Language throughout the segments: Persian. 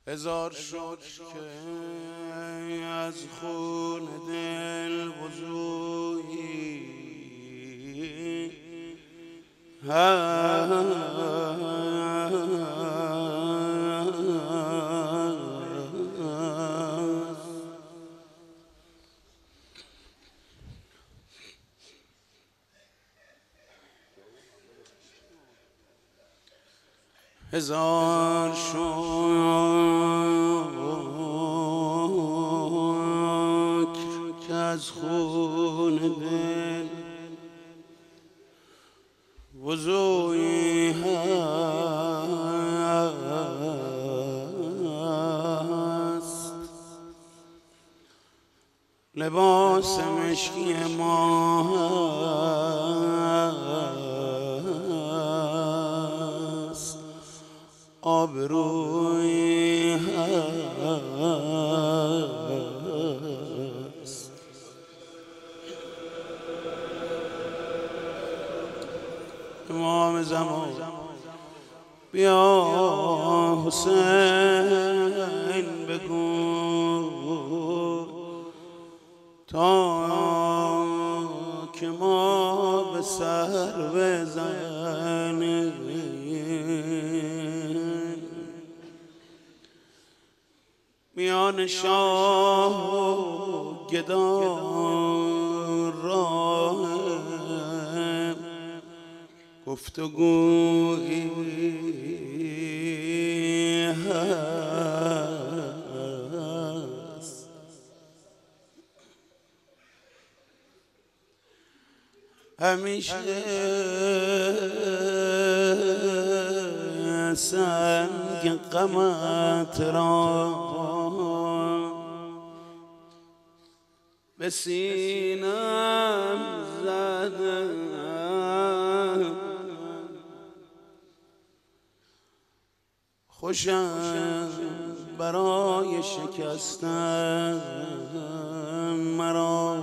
هزار شکر که از خون دل وضویی هزار شکر که از خون دل وضویی هست، لباس مشکی ما هست، آبرویی هست. امام زمان بیا حسین بگو تا که ما به سر بزنیم، میان شاه و گدا راه گفتگویی هست. همیشه سنگ غمت را به سینم زدم، خوشم برای شکستن مرا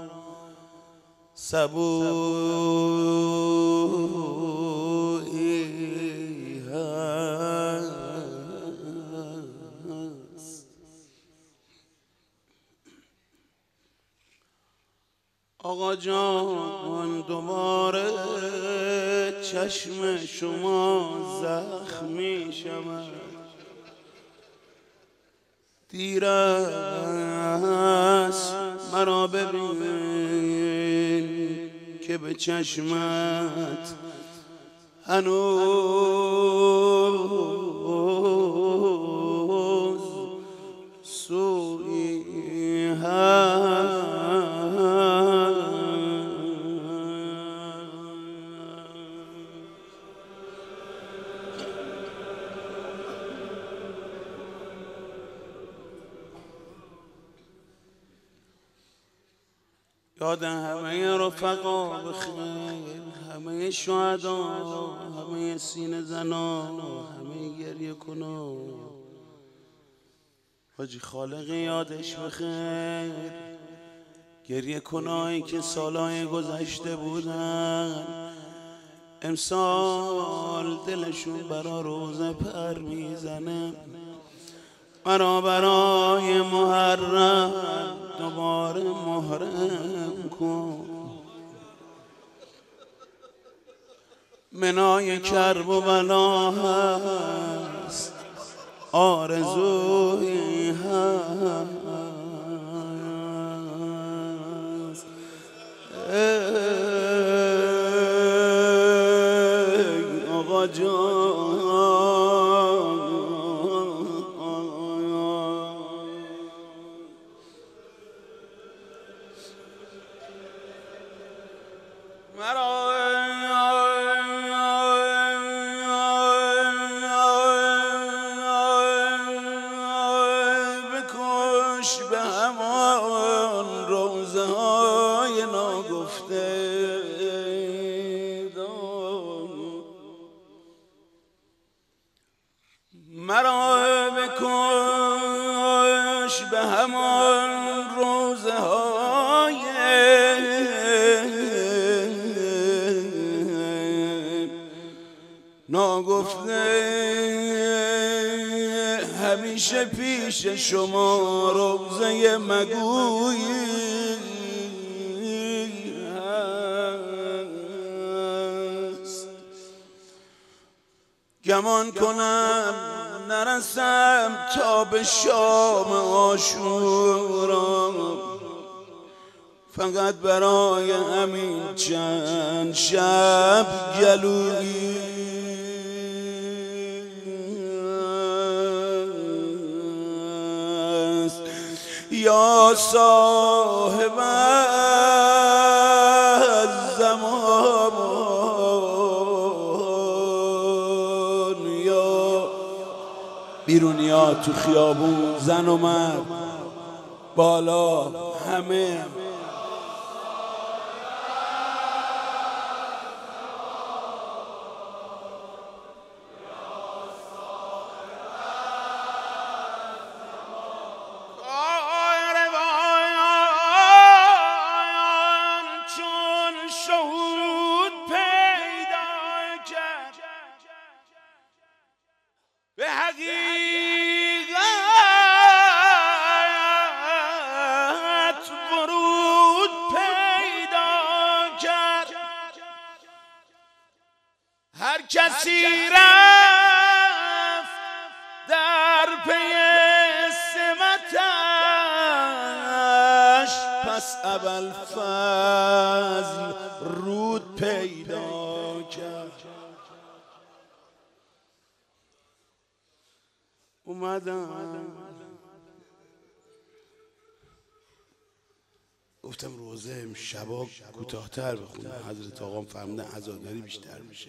سبویی هست. آقا جان دوباره چشم شما زخمی شود، دیر است مرا ببین که به چشمت هنوز سویی هست. یاد همه رفقا بخیر، همه شهدا، همه سینه زنا، همه گریه کنا. حاجی خالق یادش بخیر، گریه کنایی که سالهای گذشته بودن امسال دلشون برا روزه پر میزنه. مرا برای محرم دوباره محرم کن، منای کرب و بلا هست، آرزویی هست. ای آقا جان بکش به همان روزه های ناگفته، مرا بکش به همان روزه های ناگفته. همیشه پیش شما روزه مگویی هست. گمان کنم نرسم تا به شام عاشورا، فقط برای همین چند شب گلویی است. یا صاحب الزمان، یا بیرونیا تو خیابون، زن و مرد بالا همه، به حقیقت ورود پیدا کرد. هر کسی رفت در پی سمتش، پس ابوالفضل رود پیدا کرد. اومدم گفتم روزه امشبا کوتاه‌تر بخونم، حضرت آقام فرمودن عزاداری بیشتر میشه.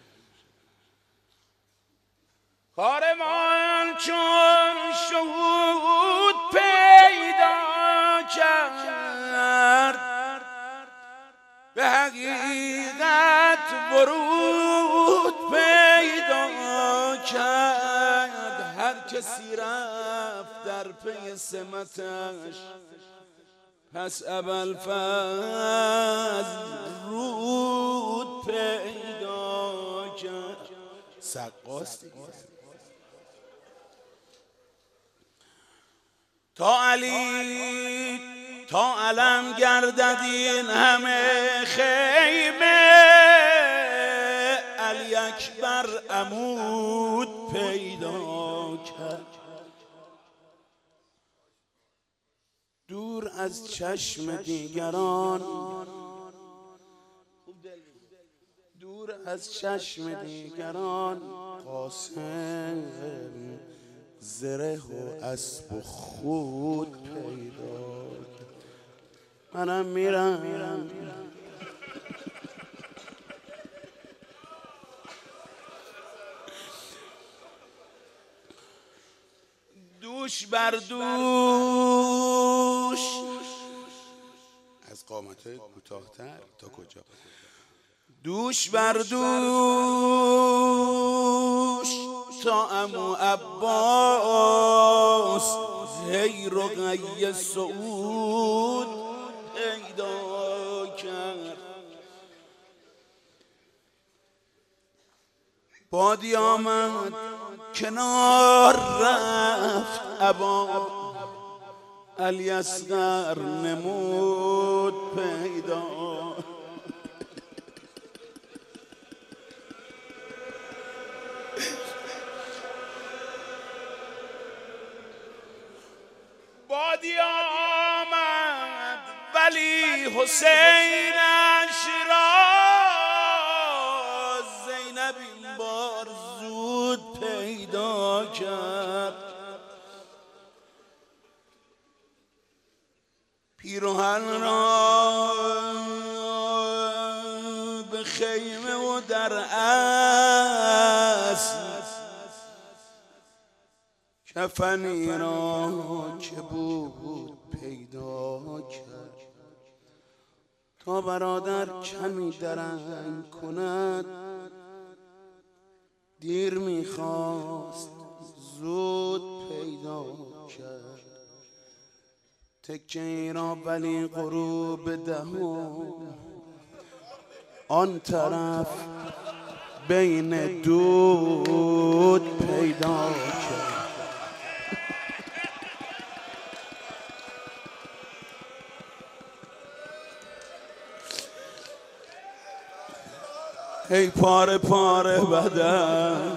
کارمان چون شهود پیدا کرد، به حقیقت ورود پیدا کرد. هر کسی رفت در پی سمتش، پس ابوالفضل رود پیدا کرد. سقاست تا علی تا علم گردد این همه خیمه، علی اکبر عمود پیدا کرد. دور از چشم دیگران، دور از چشم دیگران، قاسم زره و اسب و خود پیدا کرد. منم میرم دوش بر دوش، از قامت‌های کوتاه‌تر تا کجا؟ دوش بر دوش تا عمو عباس، زهیر و قی سعود پیدا کرد. بادی آمد کنار رفت ابا، علی اصغر نمود پیدا. بادی آمد ولی حسینش را زینب این بار زود پیدا کرد. پیرهن را به خیمه و در اصل، کفنی را که بود پیدا کرد. تا برادر کمی درنگ کند، دیر میخواست زود پیدا کرد. تکه ای را ولی غروب دهم، آن طرف بین دود پیدا کرد. ای پاره پاره بدن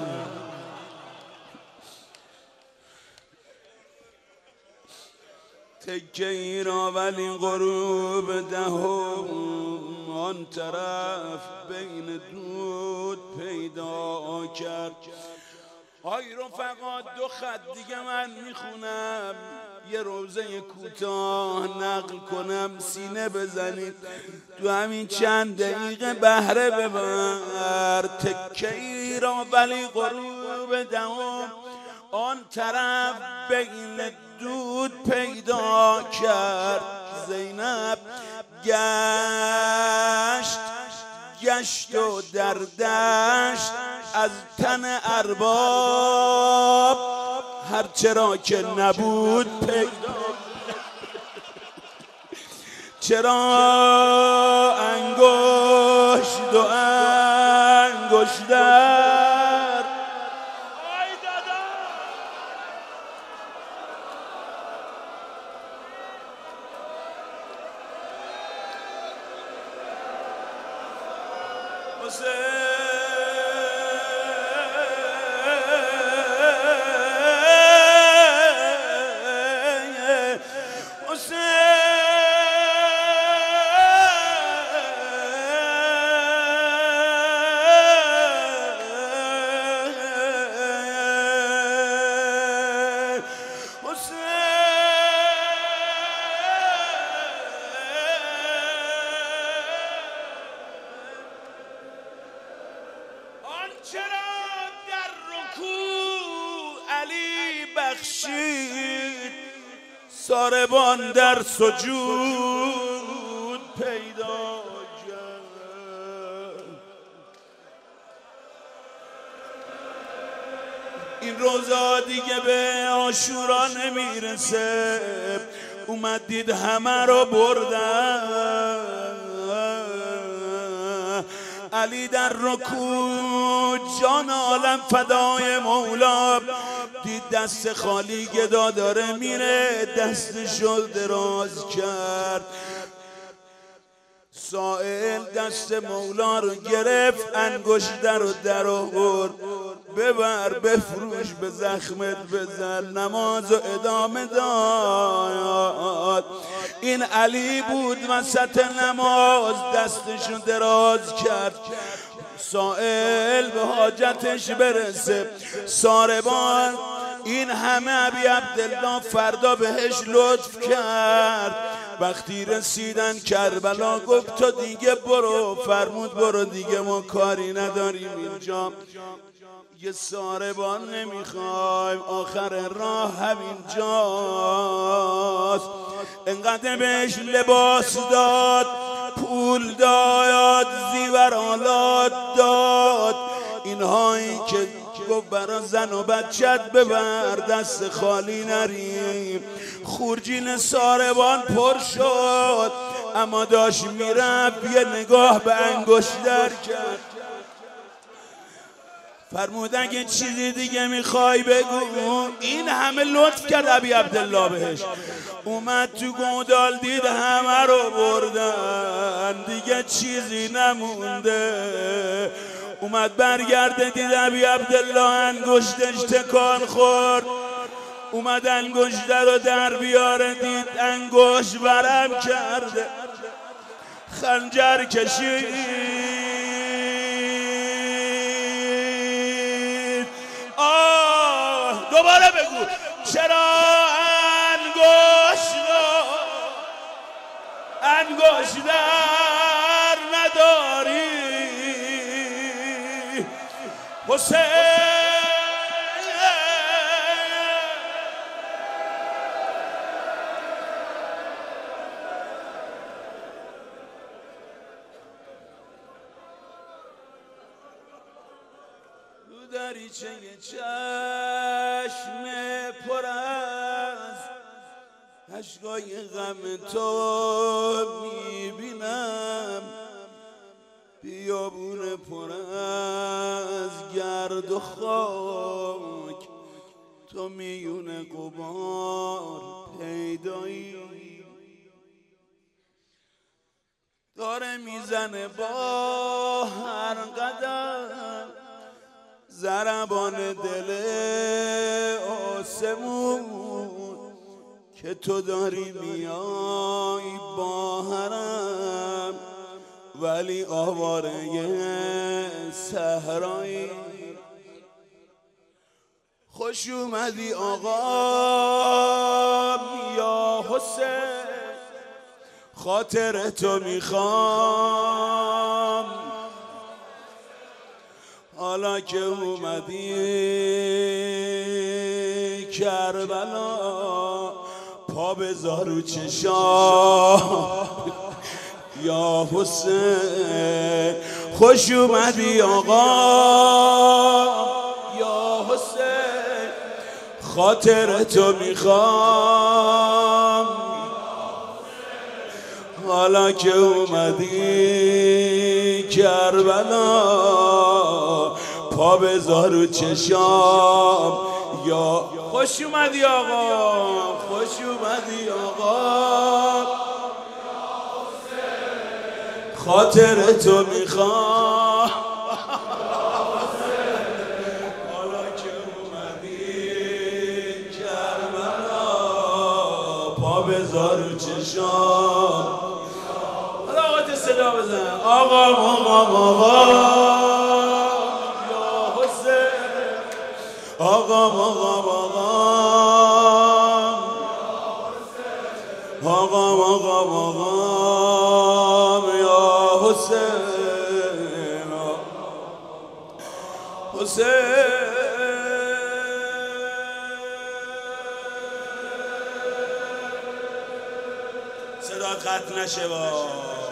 تکه ای را ولی غروب دهم آن طرف بین دود پیدا کرد. های رفقا دو خط دیگه من میخونم، یه روزه کوتاه نقل کنم، سینه بزنید تو همین چند دقیقه بهره ببر. تکه ای را ولی غروب دهم آن طرف بین دود پیدا کرد. زینب گشت و در دشت از تن ارباب هرچرا که نبود پیدا. چرا انگشت و انگشتر ساربان در سجود پیدا کرد. این روزا دیگه به عاشورا نمیرسه، اومد دید همه رو بردن. علی در رکوع جان عالم فدای مولا، دید دست خالی گدا داره میره، دستشو دراز کرد. سائل دست مولا رو گرفت، انگشت رو در آورد، ببر بفروش به زخمت بزن، نمازو ادامه داد. این علی بود وسط نماز دستشو دراز کرد، سائل به حاجتش برسه. ساربان این همه ابی عبدالله فردا بهش لطف کرد. وقتی رسیدن کربلا گفت تو دیگه برو، فرمود برو دیگه ما کاری نداریم اینجا، یه ساربان نمیخوایم، آخر راه همینجاست. انقدر بهش لباس داد، پول داد، زیورالات داد. اینهایی که گفت برا زن و بچت ببر، دست خالی نریم. خورجین ساربان پر شد، اما داشت میرفت یه نگاه به انگشتر کرد، فرمود اگه چیزی دیگه میخوای بگو. این همه لطف کرد ابی عبدالله بهش. اومد تو گودال دید همه رو بردن، دیگه چیزی نمونده. اومد برگرده دید ابی عبدالله انگشتش تکان خورد، اومد انگشت رو در بیاره، دید انگشت ورم کرده، خنجر کشید. دوباره بگو چرا انگشت در نداری حسین؟ دریچه چشم پر از اشکای غم تو میبینم، بیابون پر از گرد و خاک، تو میون غبار پیدایی. داره میزنه با هر هر قدم ضربان دل آسمون که تو داری میای با حرم، ولی آواره صحرایی. خوش اومدی آقا یا حسین، خاطر تو میخوام حالا که اومدی کربلا، پا بذار رو چشام یا حسین. خوش اومدی آقا یا حسین، خاطر تو میخوام حالا که اومدی کربلا، پا بذار رو چشام یا خوش اومدی آقا، خوش اومدی آقا، خاطر تو میخوام حالا که اومدی کربلا، پا بذار رو چشام. حالا آقا صدا بزن آقا آقا یا حسین، آقا آقا آقا آقا یا حسین حسین. صدا قطع نشه با